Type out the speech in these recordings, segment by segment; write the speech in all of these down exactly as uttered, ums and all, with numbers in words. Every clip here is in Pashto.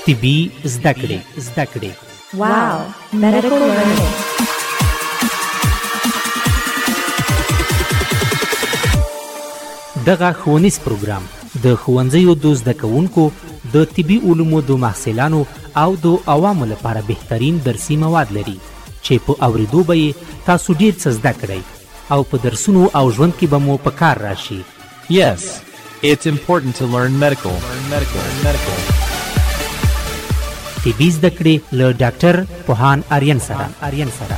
طبي زده کړې زده کړې واو medical learning. دغه ښوونیز پروګرام د ښوونځیو د زده کوونکو د طبي علومو د محصلانو او د عوامو لپاره بهترین درسي مواد لري چې په اوریدو به یې تاسو ډیر څه زده کړئ او په درسونو او ژوند کې به مو په کار راشي. Yes, it's important to learn medical. Learn medical. Learn medical. طبي زده کړې له ډاکټر پوهان آرین سره آرین سره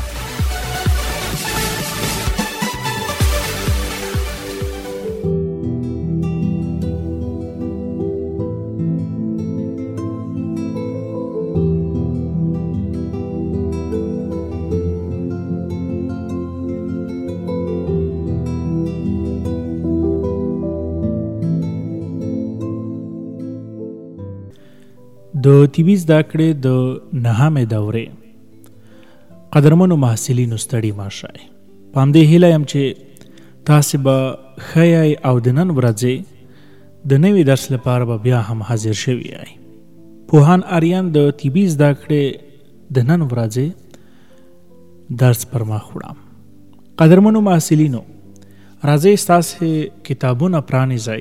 د طبي زده کړې د نهمې دورې قدرمنو محصلینو ستړي مه شئ. په همدې هیله یم چې تاسې به ښه یئ او د نن ورځې د نوي درس لپاره به بیا هم حاضر شوي یئ. پوهان آریان د طبي زده کړې د نن ورځې درس پر مخ وړم. قدرمنو محصلینو، راځئ ستاسې کتابونه پرانیزئ.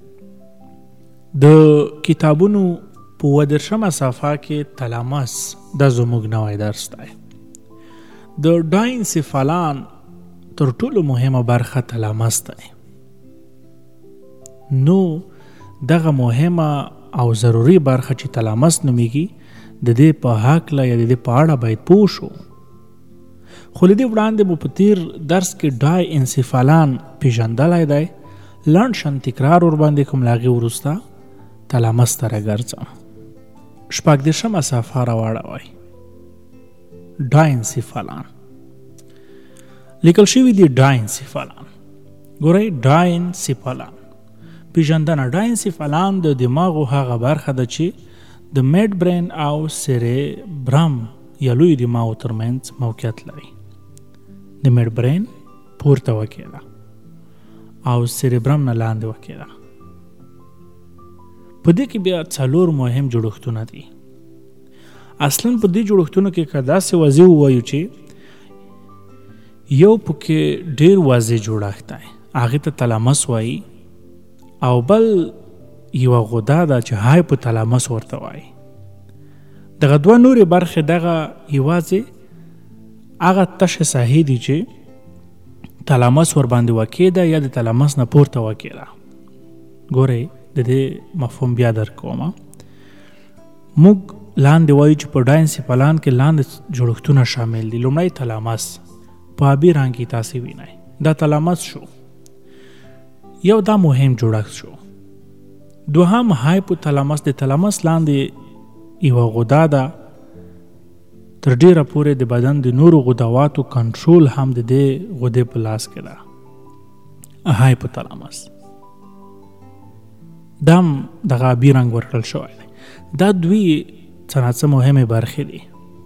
د کتابونو په اووه دېرشمه صفحه کې تلامس دا زموږ نوی درس دی. د ډاینسیفالان تر ټولو مهمه برخه تلامس دی. نو دغه مهمه او ضروري برخه چې تلامس نومیږي د دې په هکله یا د دې په اړه باید پوه شو. خو له دې وړاندې مو په تیر درس کې ډای انسیفالان پیژندلی دی. لنډ شان تکرار ورباندې کوم له هغې وروسته تلامس ته راګرځم. شپږ دېرشمه صفحه راواړوئ. ډاینسیفالان لیکل شوي دي. ډاینسیفالان ګورئ، ډاینسیفالان پیژندنه. ډاینسیفالان د دماغو هغه برخه ده چې د میډ برین او سیریبرم یا لوی دماغو ترمنځ موقعیت لري. د میډ برین پورته وکې ده او سیریبرم نه لاندې وکې ده. په دې کې بیا څلور مهم جوړښتونه دي. اصلا په دې جوړښتونو کې که داسې واضح ووایو چې یو پکې ډیر واضح جوړښت دی، هغې ته تلامس وایي، او بل یوه غده ده چې هایپوتلامس ورته وایي. دغه دوه نورې برخې دغه یوازې هغه تشه ساحې دي چې تلامس ورباندې واقع ده یا د تلامس نه پورته واقع ده. ګورئ د دې مفهوم بیا درکوم. موږ لاندې وایو چې په ډاینسیفالان کې لاندې جوړښتونه شامل دي. لومړی تلامس په آبي رنګ کې تاسې وینئ، دا تلامس شو، یو دا مهم جوړښت شو. دوهم هایپوتلامس. د تلامس لاندې یوه غده ده، تر ډیره پورې د بدن د نورو غدواتو کنټرول هم د دې غدې په لاس کې ده. هایپوتلامس دام دغه آبي رنګ ورکړل شوی دی. دا دوی څه ناڅه مهمې برخې دي.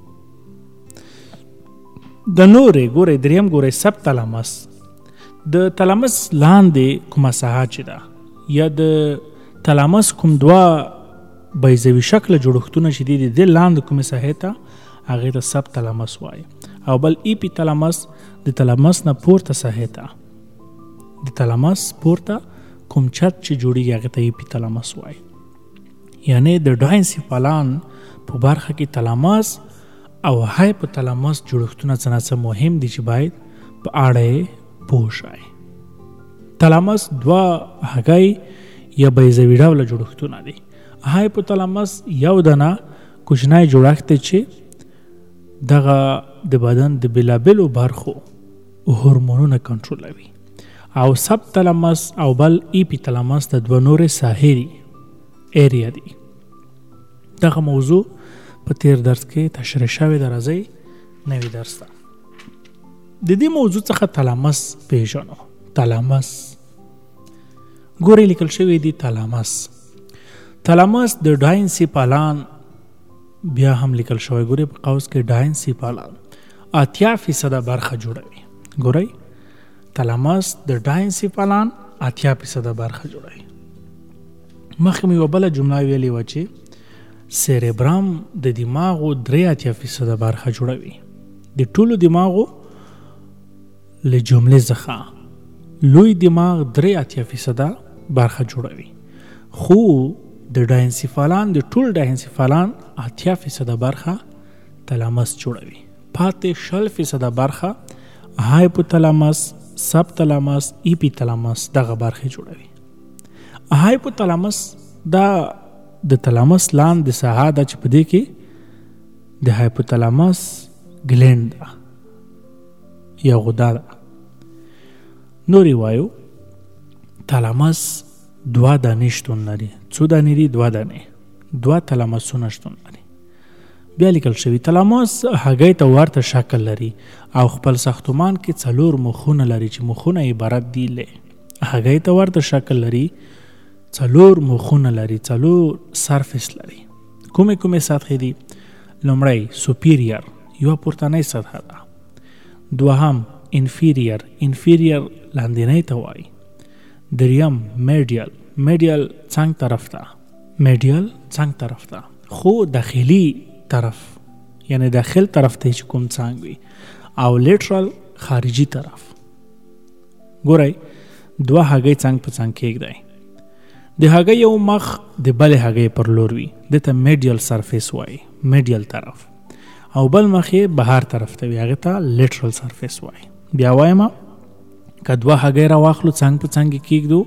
د نورې ګورئ، دریم ګورئ سب تلامس. د تلامس لاندې کومه ساحه چې ده یا د تلامس کوم دوه بیضوي شکله جوړښتونه چې دي د دې لاندې کومې ساحې ته هغې ته سب تلامس وایي، او بل ایپي تلامس د تلامس نه پورته ساحې ته، د تلامس پورته کوم چت چې جوړیږي هغې ته ایپي تلامس وایي. یعنی د ډاینسیفالان په برخه کې تلامس او هایپوتلامس جوړښتونه څه نه څه مهم دي چې باید په اړه یې پوه شئ. تلامس دوه هګۍ یا بیضوي ډوله جوړښتونه دي. هایپوتلامس یو دانه کوچنی جوړښت دی چې دغه د بدن د بېلابېلو برخو هورمونونه کنټرولوي، او سب تلامس او بل ایپی تلامس د دوه نورې ساحې دي، ایریا دي. دغه موضوع په تیر درس کې تشریح شوې ده. راځئ نوي درس ته. د دې موضوع څخه تلامس پیژنو. تلامس ګورئ لیکل شوی دی. تلامس تلامس د ډاینسیفالان بیا هم لیکل شوی. ګورئ په قوس کې ډاینسیفالان اتیا فیصده برخه جوړوي. ګورئ تلامس د ډاینسیفالان اتیا فیصده برخه جوړوي. مخکې مې یوه بله جمله ویلې وه چې سیریبرام د دماغو درې اتیا فیصده برخه جوړوي. د ټولو دماغو له جملې څخه لوی دماغ درې اتیا فیصده برخه جوړوي، خو د ډاینسیفالان د ټول ډاینسیفالان اتیا فیصده برخه تلامس جوړوي. پاتې شل فیصده برخه هایپوتلامس، سب تلامس، ایپی تلامس دغه برخه جوړوي. هایپوتلامس دا د تلامس لاندې ساحه ده چې په دې کې د هایپوتلامس ګلینډ ده یا غده ده. نورې وایو تلامس دوه دانې شتون لري. څو دانې دي؟ دوه دانې، دوه تلامسونه شتون لري. بیا لیکل شوي تلامس هګۍ ته ورته شکل لري او خپل ساختمان کې څلور مخونه لري چې مخونه عبارت دي له هګۍ ته ورته شکل لري، څلور مخونه لري، څلور سرفیس لري. کومې کومې سطحې دي؟ لومړی سوپیریر یوه پورتنۍ سطحه ده، دوهم انفیریر، انفیریر لاندینۍ ته وایي، دریم میډیل، میډیل څنګ طرف ته، میډیل څنګ طرف ته، خو داخلي طرف یعنی داخل طرف ته چې کوم څنګ وي، او لیټرال خارجي طرف. ګورئ دوه هګۍ څنګ په څنګ کېږدئ، د هګۍ یو مخ د بلې هګۍ پر لور وي، دته میډیل سرفیس وایي، میډیل طرف، او بل مخ یې بهر طرف ته وي، هغې ته لیټرل سرفیس وایي. بیا وایم که دوه هګۍ راواخلو څنګ په څنګ یې کېږدو،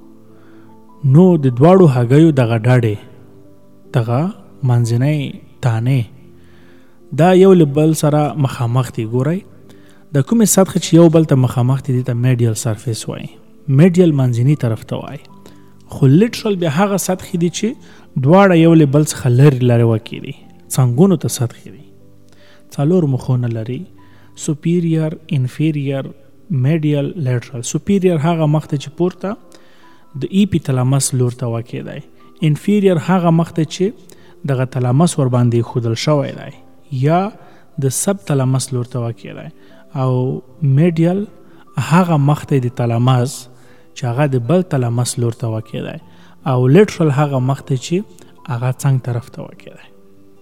نو د دواړو هګیو دغه ډډې دغه منځنۍ تانې دا یو له بل سره مخامخ دي. ګورئ د کومې سطحې چې یو بل ته مخامخ دي دې ته میډیل سرفیس وایي، میډیل منځني طرف ته وایي. خو لیټرل بیا هغه سطحې دي چې دواړه یو له بل څخه لرې لرې واقع دي، څنګونو ته سطحې دي، څلور مخونه لري، سوپیریر، انفیریر، میډیل، لیټرل. سوپیریر هغه مخ ته چې پورته د ایپی تلامس لور ته واقع دی، انفیریر هغه مخ ته چې دغه تلامس ور باندې ښودل شوی دی یا د سب تلامس لور ته واقع دی، او میډیل هغه مخ ته د تلامس چې هغه د بل تلامس لور ته واقع دی، او لیټرل هغه مخ ته چې هغه څنګ طرف ته واقع دی.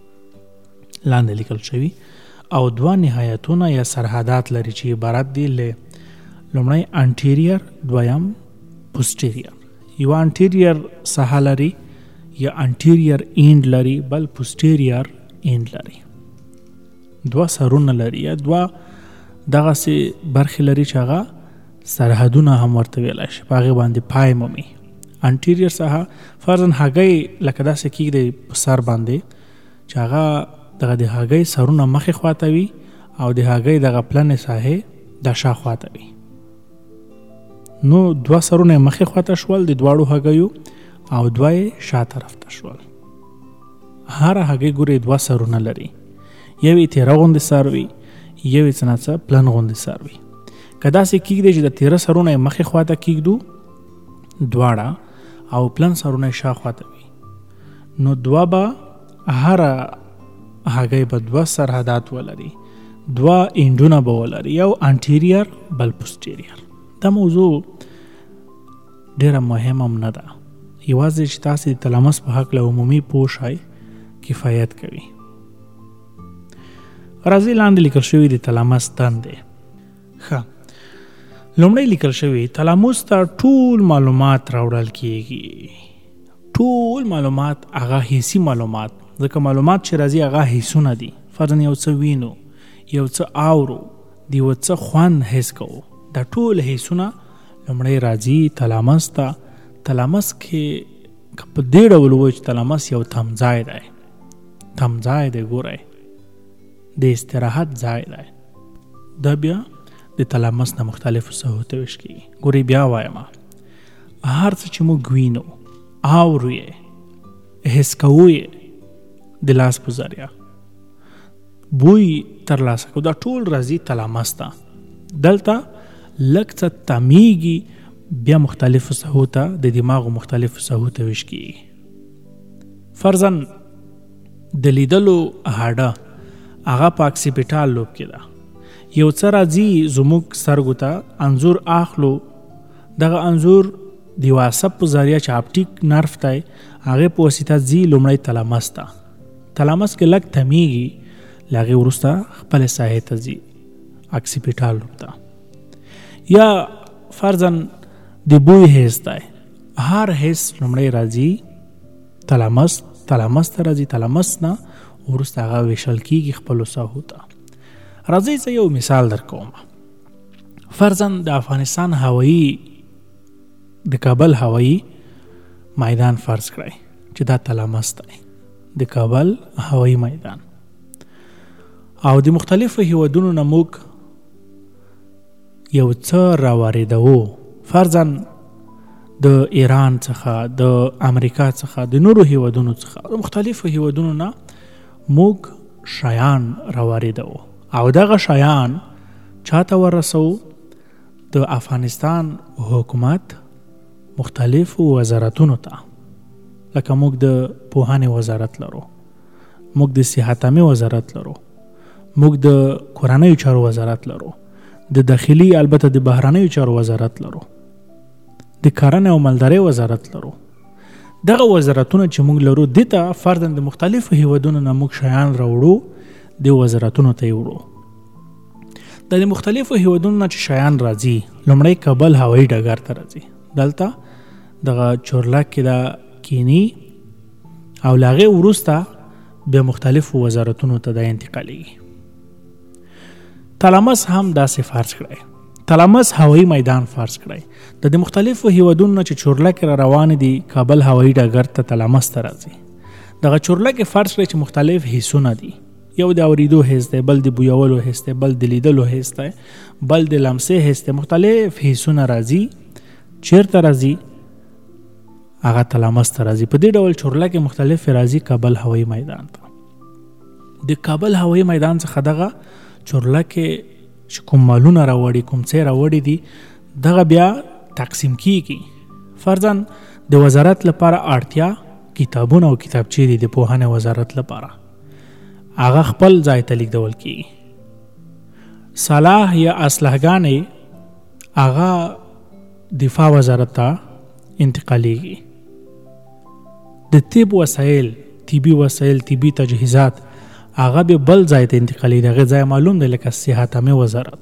لاندې لیکل شوي او دوه نهایتونه یا سرحدات لري چې عبارت دي له لومړی انټیریر، دویم پوسټیریر. یو انټیریر ساحه لري یا انټیریر اینډ لري، بل پوسټیریر اینډ لري. دوه سرونه لري یا دوه دغسې برخې لري چې هغه سرحدونه هم ورته ویلی شي، په هغې باندې پای مومي. انټیریر ساحه فرضاً هګۍ لکه داسې کېږدئ په سر باندې چې هغه دغه د هګۍ سرونه مخې خواته وي او د هګۍ دغه پلنې ساحې د شا خواته وي. نو دوه سرونه یې مخې خواته شول د دواړو هګیو او دوه یې شا طرف ته شول. هره هګۍ ګورئ دوه سرونه لري، یو یې تیره غوندې سر وي، یو یې څه نه څه پلن غوندې سر وي. که داسې کېږدئ چې د تیره سرونه یې مخې خواته کېږدو دواړه او پلن سرونه یې شا خواته وي، نو دوه به هره هګۍ به دوه سرحدات ولري، دوه اینډونه به ولري، یو انټیریر بل پوسټیریر. دا موضوع ډیره مهم هم نه ده، یوازې چې تاسې د تلامس په هکله عمومي پوه شئ کفایت کوي. راځئ لاندې لیکل شوي د تلامس دندې. ښه، لومړی لیکل شوي تلاموس ته ټول معلومات راوړل کیږي، ټول معلومات هغه حسي معلومات، ځکه معلومات چې راځي هغه حسونه دي. فرضاً یو څه وینو، یو څه اورو، د یو څه خوند حس کوو، دا ټول حسونه لومړی راځي تلامس ته. تلامس کې که په دې ډول ووایو چې تلامس یو تمځای دی، تمځای دی، ګورئ د استراحت ځای دی. دا بیا د تلامس نه مختلفو ساحو ته ویش کېږي. ګورئ بیا وایم، هر څه چې موږ وینو، اورو یې، حس کوو یې د لاس په ذریعه، بوی ترلاسه کوو، دا ټول راځي تلامس ته. دلته لږ څه تمیږي، بیا مختلفو ساحو ته د دماغو مختلفو ساحو ته ویش کېږي. فرضاً د لیدلو هډه هغه په اکسیپیټال لوب کې ده. یو څه راځي زموږ سترګو ته، انځور اخلو، دغه انځور د یو عصب په ذریعه چې اپټیک نرف دی هغې په واسطه ځي لومړی تلامس ته، تلامس کې لږ تمیږي، له هغې وروسته خپلې ساحې ته ځي، اکسیپیټال لوب ته. یا فرضاً د بوی حس دی، هر حس لومړی راځي تلامس، تلامس ته راځي، تلامس نه وروسته هغه ویشل کېږي خپلو ساحو ته. راځئ زه یو مثال در کوم. فرضاً د افغانستان هوایي، د کابل هوایي میدان فرض کړئ چې دا تلامس دی، د کابل هوایي میدان. او د مختلفو هیوادونو نه موږ یو څه راواردوو، فرضاً د ایران څخه، د امریکا څخه، د نورو هیوادونو څخه، د مختلفو هیوادونو نه موږ شیان راواردوو او دغه شیان چاته ورسو؟ د افغانستان حکومت مختلفو وزارتونو ته. لکه موږ د پوهنې وزارت لرو، موږ د صحتامي وزارت لرو، موږ د کورنیو چارو وزارت لرو، د داخلي البته د بهرنیو چارو وزارت لرو، د کرنې او مالدارۍ وزارت لرو. دغه وزارتونه چې موږ لرو دې ته فرضاً د مختلفو هیوادونو نه موږ شیان راوړو، د وزارتونو ته یې وړو. د مختلفو هیوادونو نه چې شیان راځي، لومړی کابل هوایي ډګر ته راځي، دلته دغه چورلک کې دا کینی او له هغې وروسته بیا مختلفو وزارتونو ته دا انتقالیږي. تلامس هم داسې فرض کړئ، تلامس هوایي میدان فرض کړئ. د دې مختلفو هیوادونو نه چې چورلک را روان دي کابل هوایي ډګر ته تلامس ته راځي. دغه چورلک فرض کړئ چې مختلف حسونه دي، یو د اوریدو حس دی، بل د بویولو حس دی، بل د لیدلو حس دی، بل د لمسې حس دی. مختلف حسونه راځي، چیرته راځي؟ هغه تلامس ته راځي. په دې ډول چورلک مختلف راځي کابل هوایي میدان ته. د کابل هوایي میدان څخه دغه چورلک چې کوم مالونه راوړي، کوم څه راوړي دي، دغه بیا تقسیم کیږي. فرضاً د وزارت لپاره اړتیا کتابونه او کتابچې دي، د پوهنې وزارت لپاره هغه خپل ځای ته لیږدول کیږي. سلاح یا اسلحه‌ګانې هغه دفاع وزارت ته انتقالیږي. د طب وسایل، طبي وسایل، طبي تجهیزات هغه به بل ځای ته انتقالیږي. دغه ځای معلوم دی لکه صحتامي وزارت.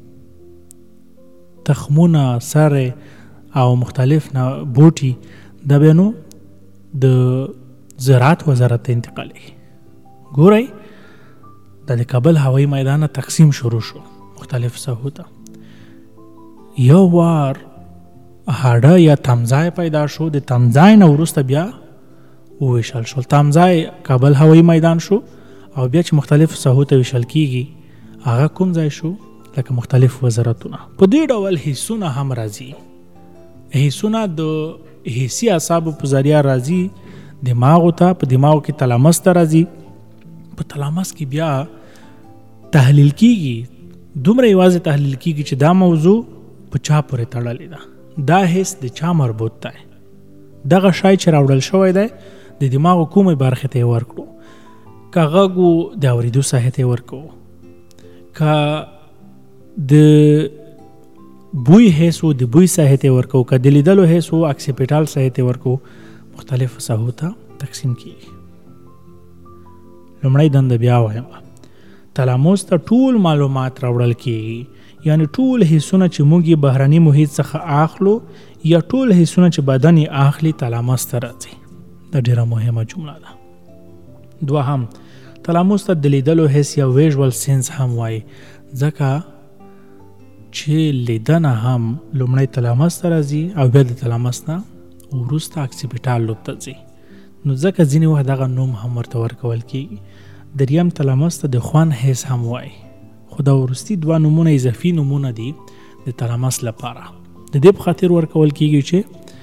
تخمونه، سر او مختلف نه بوټي دا به نو د زراعت وزارت ته انتقالیږي. ګورئ دا د کابل هوایي میدان تقسیم شروع شو مختلف ساحو ته. یو وار هاډه یا تمځای پیدا شو، د تمځای نه وروسته بیا وویشل شول. تمځای کابل هوایي میدان شو او بیا چې مختلف ساحو ته ویشل کیږي هغه کوم ځای شو؟ لکه مختلف وزارتونه. په دې ډول حسونه هم راځي. حسونه د حسي اعصابو په ذریعه راځي دماغو ته، په دماغو کې تلامس ته راځي، په تلامس کې بیا تحلیل کیږي. دومره یوازې تحلیل کیږي چې دا موضوع په چا پورې تړلې ده، دا حس د چا مربوط دی، دغه شی چې راوړل شوی دی د دماغو کومې برخې ته یې ورکړو. که غږ و د اورېدو ساحې ته یې ورکوو، که د بوی حس و د بوی ساحې ته یې ورکوو، که د لیدلو حس و اکسیپیټال ساحې ته یې ورکوو، مختلفو ساحو ته تقسیم کیږي. لومړی دنده بیا وایم، تلاموس ته ټول معلومات راوړل کیږي، یعنی ټول حسونه چې موږ یې بهرني محیط څخه اخلو یا ټول حسونه چې بدن یې اخلي تلاموس ته راځي. دا ډیره مهمه جمله ده. دوهم، تلاموس ته د لیدلو حس یا ویژوال سینس هم وایي، ځکه چې لیدنه هم لومړی تلاموس ته راځي او بیا د تلاموس نه وروسته اکسیپیټال لوب ته ځي. نو ځکه ځینې وخت دغه نوم هم ورته ورکول کیږي. دریم، تلاموس ته د خوند حس هم وایي، خو دا وروستي دوه نومونه اضافي نومونه دي د تلاموس لپاره. د دې په خاطر ورکول کیږي چې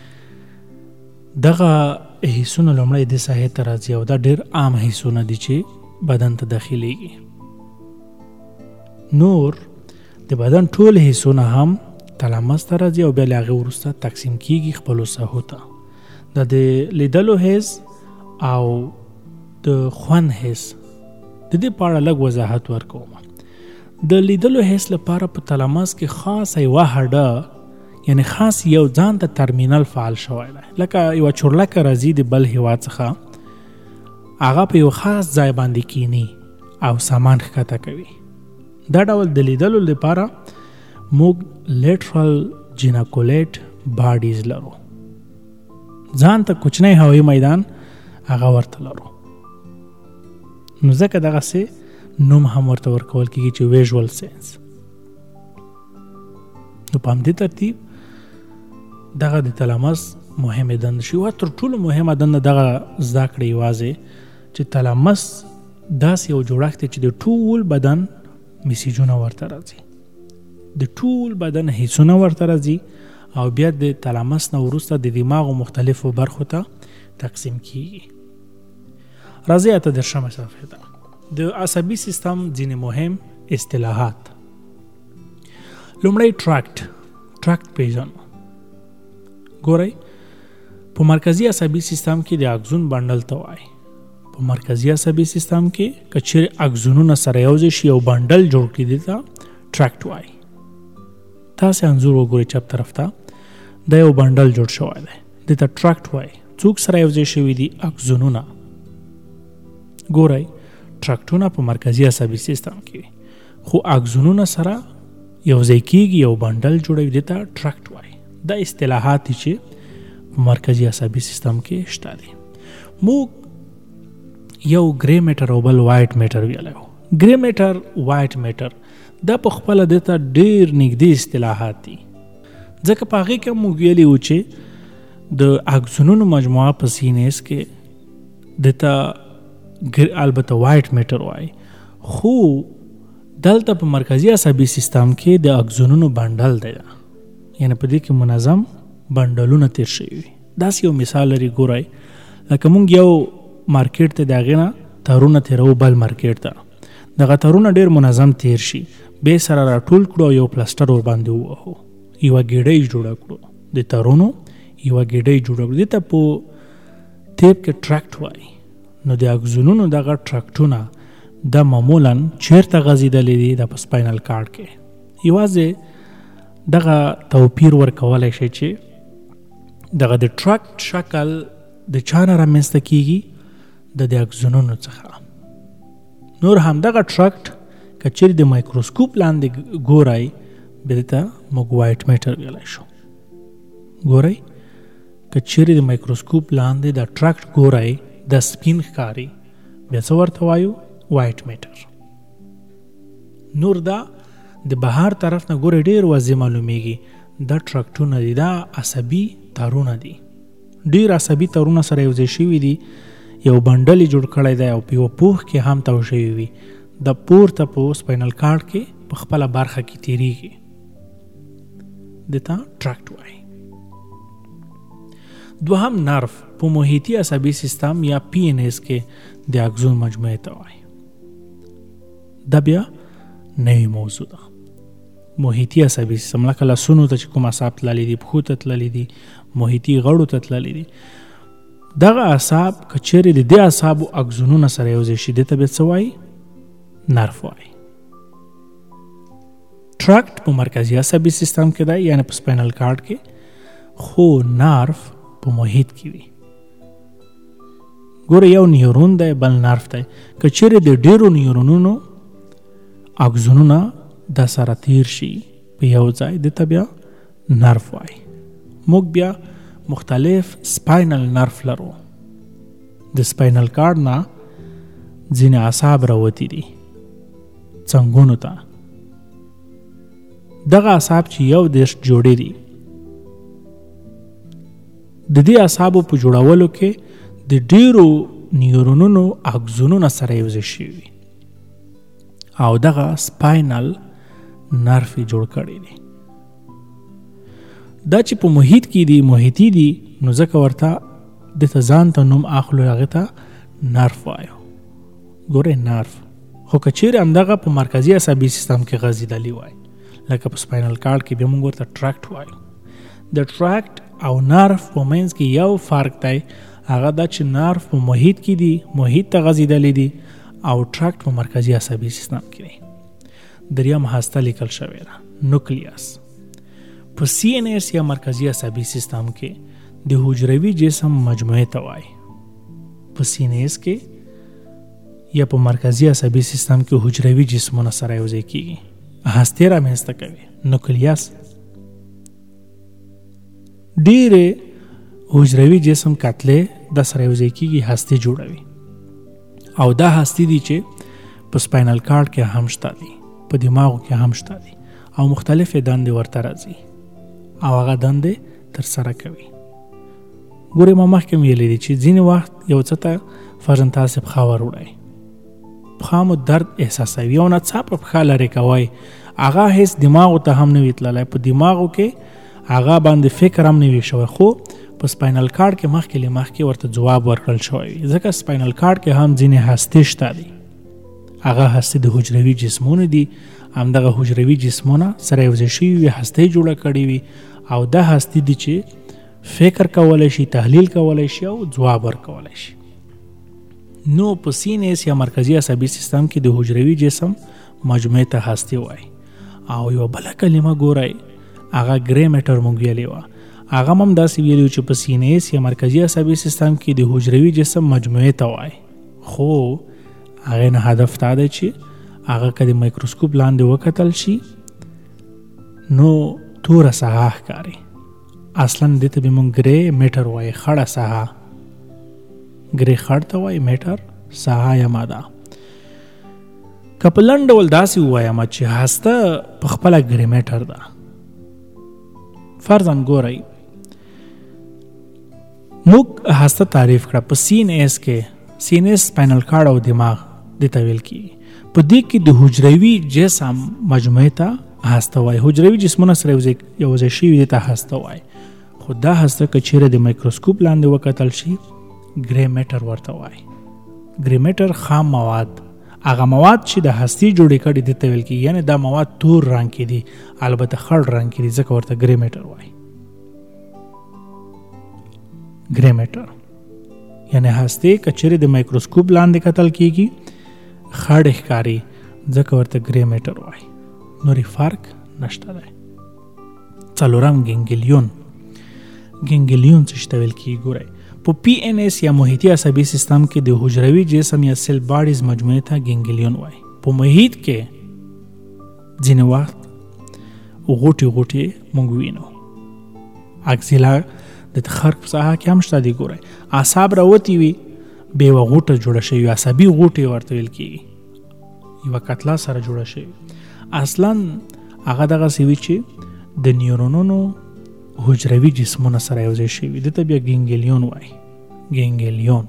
دغه حسونه لومړی د ساحې ته راځي او دا ډېر عام حسونه دي چې بدن ته داخليږي. نور د بدن ټول حسونه هم تلاموس ته راځي او بیا له هغې وروسته تقسیم کیږي خپلو ساحو ته. دا د لیدلو حس او د خوند حس د دې په اړه لږ وضاحت ورکوم. د لیدلو حس لپاره په تلاموس کې خاص یوه هډه، یعنی خاص یو ځان ته ترمینل فعال شوی دی. لکه یوه چورلکه راځي د بل هیواد څخه، هغه په یو خاص ځای باندې کینی او سامان ښکته کوي. دا ډول د لیدلو لپاره موږ لیټرال جیناکولیټ باډیز لرو. ځان ته کوچنی هوایي میدان هغه ورته لرو. نو ځکه دغسې نوم هم ورته ورکول کېږي چې ویژوال سینس. نو په همدې ترتیب دغه د تلامس مهمې دندې شي. او تر ټولو مهمه دنده دغه زده کړې یوازې چې تلامس داسې یو جوړښت دی چې د ټول بدن میسیجونه ورته راځي، د ټول بدن حسونه ورته راځي او بیا د تلامس نه وروسته د دماغو مختلفو برخو ته تقسیم کیږي. راځئ اته دېرشمه صفحې ته د عصبي سیستم ځینې مهم اصطلاحات. لومړی ټراکټ. ټراکټ پیژنو. ګورئ په مرکزي عصبي سیستم کې د اګزون بنډل ته وایي. په مرکزي عصبي سیستم کې که چیرې اګزونونه سره یوځای شي یو بنډل جوړ کړي دې ته ټراکټ وایي. تاسې انځور وګورئ چپ طرف ته دا یو بنډل جوړ شوی دی، دې ته ټراکټ وایي. څوک سره یوځای شوي دي؟ اګزونونه. ګورئ ټراکټونه په مرکزي عصبي سیستم کې خو اګزونونه سره یوځای کېږي یو بنډل جوړوي، دې ته ټراکټ وایي. دا اصطلاحات دي چې په مرکزي عصبي سیستم کې شته دي. موږ یو ګری میټر او بل وایټ میټر ویلی وو. ګری میټر وایټ میټر دا په خپله دې ته ډېر نږدې اصطلاحات دي ځکه په هغې کې موږ ویلي وو چې د اګزونونو مجموعه په سینیس کې دې ته البته وایټ میټر وایي، خو دلته په مرکزي عصبي سیستم کې د اګزونونو بنډل دی، یعنی په دې کې منظم بنډلونه تیر شوي وي. داسې یو مثال لري. ګورئ لکه موږ یو مارکیټ ته د هغې نه تارونه تیرو بل مارکیټ ته، دغه تارونه ډېر منظم تیر شي، بیا سره راټول کړو او یو پلسټر ور باندې ووهو، یوه ګېډۍ جوړه کړو د تارونو، یوه ګېډۍ جوړه کړو، دې ته په طب کې ټراکټ وایي. نو د اګزونونو دغه ټراکټونه دا معمولا چیرته غځېدلي دي؟ دا په سپاینل کارډ کې. یوازې دغه توپیر ورکولی شي چې دغه د ټراکټ شکل د چا نه رامنځته کېږي؟ د د اګزونونو څخه. نور هم دغه ټراکټ که چیرې د مایکروسکوپ لاندې ګورئ بیا ته موږ وایټ میټر ویلی شو. ګورئ که چیرې د مایکروسکوپ لاندې د ټراکټ ګورئ د سپین ښکاري، بیا څه ورته وایو؟ وایټ میټر. نور دا د بهر طرف نه ګورئ ډېر واضح معلومیږي دا ټراکټونه دي، دا عصبي تارونه دي، ډېر عصبي تارونه سره یوځای شوي دي، یو بنډل یې جوړ کړی دی او په یوه پوښ کې هم تاو شوي وي. د پورته په سپاینل کارډ کې په خپله برخه کې تیریږي، دې ته ټراکټ وایي. دوهم نرف په محیطي عصبي سیستم یا پی ان ایس کې د اګزون مجموعې ته وایي. دا بیا نوې موضوع ده. محیطي عصبي سیستم لکه لاسونو ته چې کوم اعصاب تللي دي، پښو ته تللي دي، محیطي غړو ته تللي دي، دغه اعصاب که چیرې د دې اعصابو اګزونونه سره یوځای شي دې ته بیا څه وایي؟ نرف وایي. ټراکټ په مرکزي عصبي سیستم کې دی، یعنی په سپاینل کارډ کې، خو نرف په محیط کې وي. ګوره یو نیورون دی بل نرف دی، که چیرې د ډېرو نیورونونو اګزونونه د سره تیر شي په یو ځای دې ته بیا نرف وایي. موږ بیا مختلف سپاینل نرف لرو. د سپاینل کارډ نه ځینې اعصاب راوتي دي څنګونو ته. دغه اعصاب چې یو دېرش جوړې دي، د دې اعصابو په جوړولو کې د ډېرو نیورونونو اګزونونه سره یوځای شوي او دغه سپاینل نرف یې جوړ کړی دی. دا چې په محیط کې دي، محیطي دي، نو ځکه ورته دته ځان ته نوم اخلو، هغې ته نرف وایو. ګورئ نرف. خو که چیرې همدغه په مرکزي عصبي سیستم کې غځېدلي وای لکه په سپاینل کارډ کې، بیا موږ ورته ټراکټ وایو. د ټراکټ او نرف په منځ کې یو فرق دی، هغه دا چې نرف په محیط کې دي، محیط ته غځېدلي دي، او ټراکټ په مرکزي عصبي سیستم کې دی. دریم هسته لیکل شوې ده، نوکلیاس. په سی ان ایس یا مرکزي عصبي سیستم کې د حجروي جسم مجموعې ته وایي. په سی ان ایس کې یا په مرکزی عصبي سیستم کې حجروي جسمونه سره یوځای کیږي، هستې رامنځته کوي، نوکلیاس. ډېرې حجروي جسم کتلې د سره یوځای کیږي، هستې جوړوي. او دا هستې دي چې په سپاینل کارډ کې هم شته دي، په دماغو کې هم شته دي، او مختلفې دندې ورته راځي او هغه دندې ترسره کوي. ګورې ما مخکې ویلي دي چې ځینې وخت یو څه ته فرضاً تاسې پښه ور وړئ، پښه مو درد احساسوي او ناڅاپه پښه لرې کوئ، هغه هیڅ دماغو ته هم نه وي تللی، په دماغو کې هغه باندې فکر هم نه وي شوی، خو په سپاینل کارډ کې مخکې له مخکې ورته ځواب ورکړل شوی وي. ځکه سپاینل کارډ کې هم ځینې هستې شته دي، هغه هستې د حجروي جسمونه دي. همدغه حجروي جسمونه سره یوځای شوي وي، هستې جوړه کړې وي، او دا هستې دي چې فکر کولی شي، تحلیل کولی شي او ځواب ورکولی شي. نو په سی ان ایس یا مرکزی عصبي سیستم کې د حجروي جسم مجموعې ته هستې وایي. او یو بله کلمه ګورئ، هغه ګری میټر مونږ ویلې وه، هغه هم داسې ویلي چې په سی ان ایس یا مرکزی عصبي سیستم کې د حجروي جسم مجموعې ته وایي. خو هغې نه هدف دا دی چې هغه که د مایکروسکوپ لاندې وکتل شي نو توره ساحه ښکاري. اصلا دې ته به مونږ ګری میټر وایي، خړه ساحه. ګری خړ ته وایي، میټر ساحه یا ماده. که په لنډ ډول داسې ووایم چې هسته په خپله ګری میټر ده. فرضاً ګورئ موږ هسته تعریف کړه په سی ان ایس کې. سی ان ایس سپاینل کارډ او دماغ دې ته ویل کېږي. په دې کې د حجروي جسم مجموعې ته هسته وایي. حجروي جسمونه سره یوځای شوي دې ته هسته وایي. خو دا هسته که چیرې د مایکروسکوپ لاندې وکتل شي ګری میټر ورته وایي. ګری میټر خام مواد، هغه مواد چې د هستې جوړې کړي دې ته ویل کېږي. یعنې دا مواد تور رنګ کې دي، البته خړ رنګ کې دي، ځکه ورته ګری میټر وایي. ګری میټر یعنې هستې که چیرې د مایکروسکوپ لاندې کتل کېږي خړ ښکاري، ځکه ورته ګری میټر وایي. نورې فرق نشته دی. څلورم ګینګلیون. ګینګلیون څه ته ویل کېږي ګورئ. په پی ان ایس یا محیطي عصبي سیستم کې د حجروي جسم یا سیل باډیز مجموعې ته ګینګلیون وایي. په محیط کې ځینې وخت غوټې غوټې موږ وینو. اکسیلا د خرق په ساحه کې هم شته دي. ګورئ اعصاب راوتي وي، بې یوه غوټه جوړه شوي، عصبي غوټې ورته ویل کېږي، یوه کتله سره جوړه شوي. اصلا هغه دغسې وي چې د نیورونونو حجروي جسمونه سره یوځای شوي، دې ته بیا ګینګلیون وایي. ګینګلیون.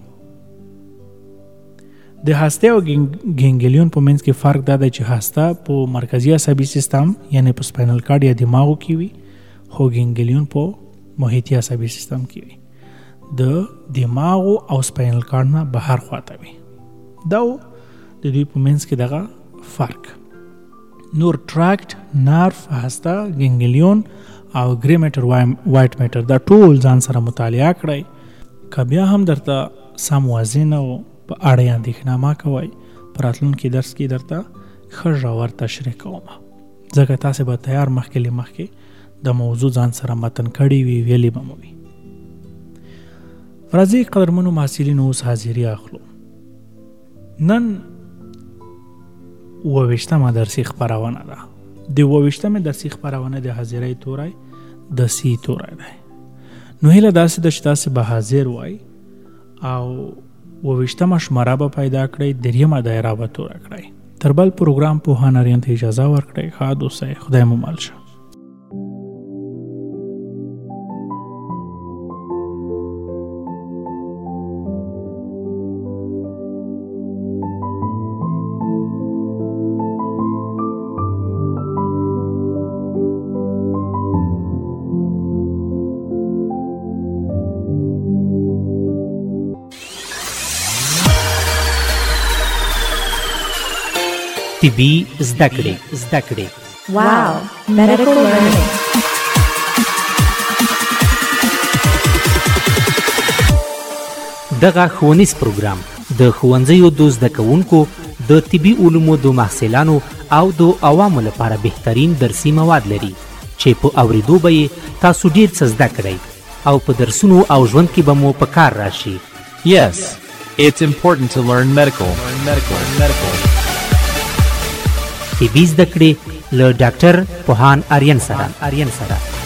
د هسته او ګینګلیون په منځ کې فرق دا دی چې هسته په مرکزی عصبي سیستم یعنی په سپاینل کارډ یا دماغو کې وي، خو ګینګلیون په محیطي عصبي سیستم کې وي. د دماغو او سپاینل کارډ نه بهر خواته وي. دا د دوی په منځ کې دغه فرق. نور ټراکټ، نرف، هسته، ګینګلیون او ګری میټر وایټ میټر دا ټول ځان سره مطالعه کړئ. که بیا هم درته سم واضح نه و په اړه یې اندېښنه مه کوئ. په راتلونکي درس کې درته ښه ژور تشریح کوم، ځکه تاسې به تیار مخکې له مخکې د موضوع ځان سره متن کړي وي، ویلې به مو وي. راځئ قدرمنو محصلینو اوس حاضري اخلو. نن اووه ویشتمه درسي خپرونه ده. د اووه ویشتمې درسي خپرونه د حاضرۍ توری د سی توری دی. نو هیله داسې ده چې تاسې به حاضر وای او اووه ویشتمه شماره به پیدا کړئ، دریمه دایره به توره کړئ. تر بل پروګرام پوهان اریان ته اجازه ورکړئ. ښاد اوسئ، خدای مو مل شه. طبي زده کړې زده کړې Wow, medical learning. دغه ښوونیز پروګرام د ښوونځیو د زده کوونکو د طبي علومو د محصلانو او د عوامو لپاره بهترین درسي مواد لري چې په اوریدو به یې تاسو ډېر څه زده کړئ او په درسونو او ژوند کې به مو په کار راشي. Yes, It's important to learn medical. Learn medical. Learn medical. طبي زده کړې له ډاکټر پوهان آریان سره آریان سره